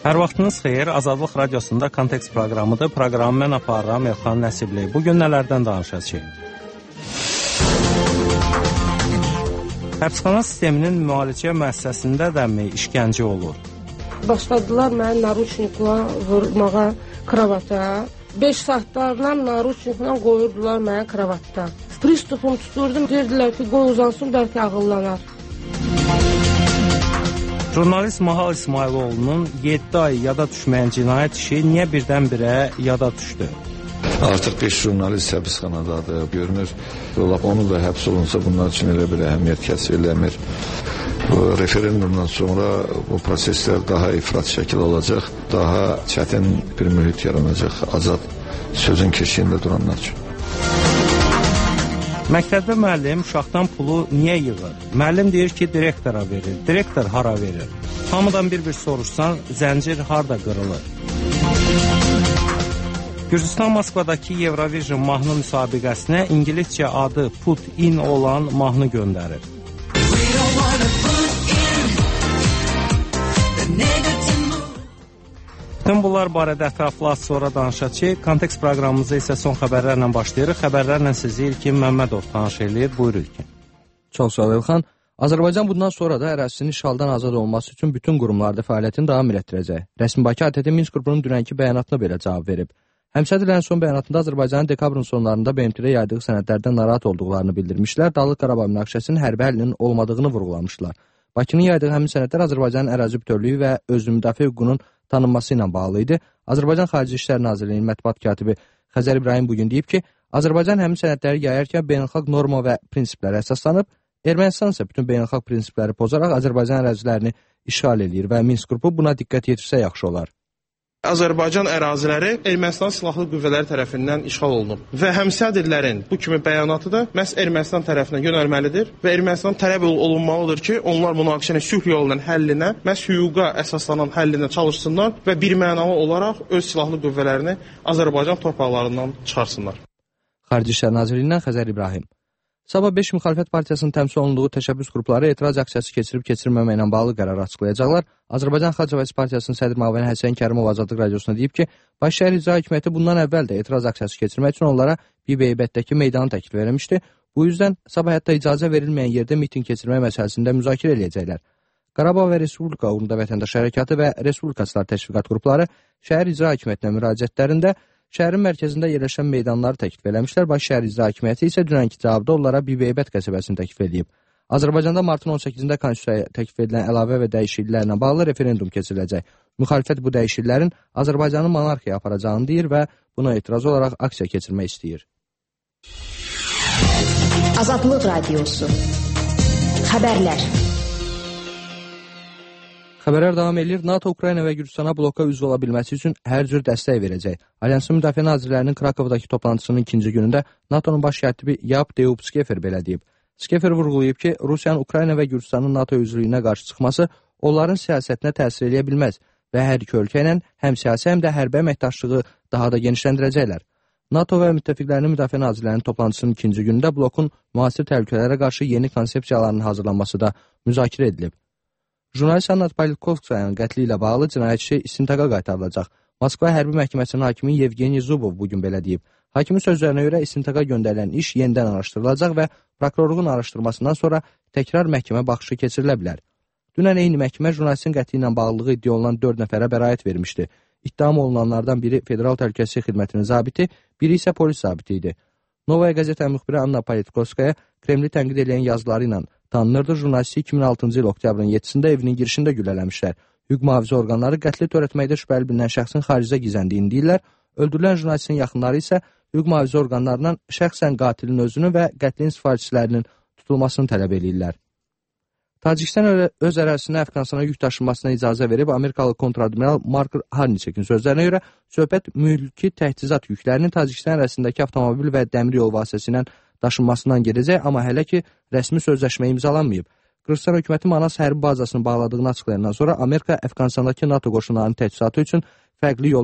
Hər vaxtınız xeyir, Azadlıq Radiosunda Kontekst proqramıdır. Proqramı mən aparıram, Elxan Nəsibli. Bugün nələrdən danışacağıq? Həbsxana sisteminin müalicə müəssisəsində dəmi işgəncə olur? Başladılar məni naruçnikla vurmağa kravata. 5 saatlarla naruçnikla qoyurdular məni kravatda. Pristupum tuturdum, deyirdilər ki, qoy uzansın, bəlkə ağıllanar. Jurnalist Mahal İsmayıloğlu'nun 7 ay yada düşməyən cinayət işi niyə birdən-birə yada düşdü? Artıq 5 jurnalist həbsxanadadır, görünür. Onu da həbs olunsa bunlar üçün elə bir əhəmiyyət kəsb eləmir. Referendumdan sonra bu proseslər daha ifrat şəkil olacaq, daha çətin bir mühit yaranacaq azad sözün keşiyində duranlar üçün. Məktəbdə müəllim uşaqdan pulu niyə yığır? Müəllim deyir ki, direktora verir. Direktor hara verir? Hamıdan bir soruşsan, zəncir harda qırılır? Gürcüstan Moskvadakı Eurovision mahnı müsabiqəsinə İngiliscə adı Put In olan mahnı göndərir. Bütün bunlar barədə ətraflı az sonra danışacağıq. Kontekst proqramımıza isə son xəbərlərlə başlayırıq. Xəbərlərlə sizi İlkin Məmmədov tanış eləyir. Buyur İlkin. Çox sağ ol Elxan. Azərbaycan bundan sonra da ərazisinin işğaldan azad olması üçün bütün qurumlarda fəaliyyətini davam etdirəcək. Rəsmi Bakı ATƏT Minsk qrupunun dünənki bəyanatına belə cavab verib. Həmsədrlərin son bəyanatında Azərbaycanın dekabrın sonlarında BMT-də yaydığı sənədlərdən narahat olduqlarını bildirmişlər. Dağlıq Qarabağ münaqişəsinin hərbi həllinin olmadığını vurğulamışlar. Bakının yaydığı həmin sənədlər Azərbaycanın ərazi bütövlüyü və özünü müdafiə hüququnun tanınması ilə bağlı idi. Azərbaycan Xarici İşlər Nazirliyinin mətbuat katibi Xəzər İbrahim bugün deyib ki, Azərbaycan həmin sənədləri yayarkən beynəlxalq norma və prinsiplərə əsaslanıb, Ermənistan isə bütün beynəlxalq prinsipləri pozaraq Azərbaycan ərazilərini işğal edir və Minsk qrupu buna diqqət yetirsə yaxşı olar. Azərbaycan əraziləri Ermənistan silahlı qüvvələri tərəfindən işğal olunub və həmsədrlərin bu kimi bəyanatı da məhz Ermənistan tərəfinə yönəlməlidir və Ermənistan tələb olunmalıdır ki, onlar münaqişənin sülh yolu ilə həllinə, məhz hüquqa əsaslanan həllinə çalışsınlar və birmənalı olaraq öz silahlı qüvvələrini Azərbaycan torpaqlarından çıxarsınlar. Xarici İşlər Nazirliyindən Xəzər İbrahim. Sabah 5 müxalifət partiyasının təmsil olunduğu təşəbbüs qrupları etiraz aksiyası keçirib-keçirməmə ilə bağlı qərar açıqlayacaqlar. Azərbaycan Xalq Cəbhəsi Partiyasının sədr müavini Həsən Kərimov Azadlıq Radiosuna deyib ki, Başşəhər İcra Hökuməti bundan əvvəl də etiraz aksiyası keçirmək üçün onlara Bibeybətdəki meydanı təklif vermişdi. Bu yüzden sabah hətta icazə verilməyən yerdə miting keçirmək məsələsində müzakirə edəcəklər. Qarabağ və Respublika uğrunda vətəndaş hərəkatı və Respublikaçılar təşviqat qrupları şəhər icra hökumətinə müraciətlərində şəhərin mərkəzində yerləşən meydanları təklif eləmişlər. Başşəhər İcra Hakimiyyəti isə dünənki cavabda onlara Bibeybət qəsəbəsini təklif edib. Azərbaycanda martın 18-də konstitusiyaya təklif edilən əlavə və dəyişikliklərlə bağlı referendum keçiriləcək. Müxalifət bu dəyişikliklərin Azərbaycanı monarxiyaya aparacağını deyir və buna etiraz olaraq aksiya keçirmək istəyir. Azadlıq Radiosu. Xəbərlər. Xəbərlər davam edir. NATO Ukrayna və Gürcüstana bloka üzv ola bilməsi üçün hər cür dəstək verəcək. Alyansın Müdafiə Nazirlərinin Krakovdakı toplantısının ikinci günündə NATO'nun baş katibi Yab Deub-Skefer belə deyib. Skefer vurğulayıb ki, Rusiyanın Ukrayna və Gürcüstanın NATO üzvlüyünə qarşı çıxması onların siyasətinə təsir edə bilməz və hər iki ölkə ilə həm siyasi, həm də hərbi əməkdaşlığı daha da genişləndirəcəklər. NATO və müttəfiqlərinin Müdafiə Nazirlərinin toplantısının ikinci günündə blokun müasir təhlükələrə qarşı yeni konsepsiyalarının hazırlanması da müzakirə edilib. Jurnalist Anna Politkovskayanın qətli ilə bağlı cinayət işi istintaqa qaytarılacaq. Moskva Hərbi Məhkəməsinin hakimi Yevgeniy Zubov bugün belə deyib. Hakimin sözlərinə görə istintaqa göndərilən iş yenidən araşdırılacaq və prokurorluğun araşdırmasından sonra təkrar məhkəmə baxışı keçirilə bilər. Dünən eyni məhkəmə jurnalistin qətli ilə bağlılığı iddia olunan 4 nəfərə bəraət vermişdi. İttiham olunanlardan biri Federal Təhlükəsizlik Xidmətinin zabiti, biri isə polis zabiti idi. Novaya qəzetə müxbiri Anna Politkovskaya Kremli tənqid edən yazıları ilə tanınırdı. Jurnalisti 2006-cı il oktyabrın 7-sində evinin girişində güllələmişlər. Hüquq mühafizə orqanları qətli törətməkdə şübhəli bilinən şəxsin xaricdə gizləndiyini deyirlər. Öldürülən jurnalistin yaxınları isə hüquq mühafizə orqanlarından şəxsən qatilin özünü və qətlin sifarişçilərinin tutulmasını tələb edirlər. Tacikistan öz ərazisinə Əfqanistana yük daşınmasına icazə verib. Amerikalı kontradmiral Mark Harniçekin sözlərinə görə söhbət mülki təchizat yüklərinin Tacikistan ərazisindəki avtomobil və dəmir yol vasitəsilə daşınmasından gedəcək, amma hələ ki rəsmi sözləşmə imzalanmayıb. Qırğızstan hökuməti Manas hərbi bazasını bağladığını açıqlayandan sonra Amerika Əfqanistandakı NATO qoşunlarının təchizatı üçün fərqli yollar